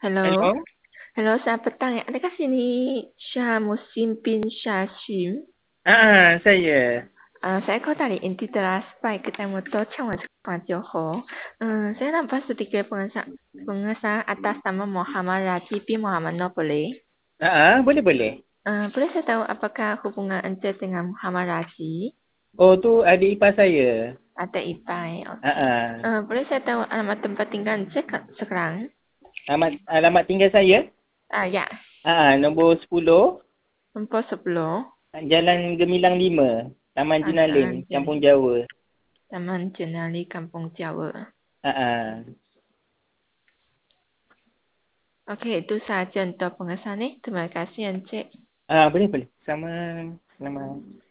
Halo, Hello? halo, selamat petang ya. Adakah sini Syah Musim bin Syashim? Saya. Saya call dari inti teras baik ketemu Cang Wan Johor. Saya nampak sedikit pengesahan atas nama Muhammad Raji bin Muhammad Nur boleh? Boleh boleh. Boleh saya tahu apakah hubungan Anda dengan Muhammad Raji? Oh, tu adik ipar saya. Ada ipai, Ah, okey. ah. Boleh saya tahu alamat tempat tinggal Anda sekarang? Alamat tinggal saya? Ya, Nombor 10, tempos 10. Jalan Gemilang 5, Taman Jinalin, Jalan Kampung Jeli, Jawa. Taman Jenali, Kampung Jawa. Ah, ah. Okey, itu sahaja untuk pengesahan ni. Terima kasih Encik. Boleh boleh. Sama nama.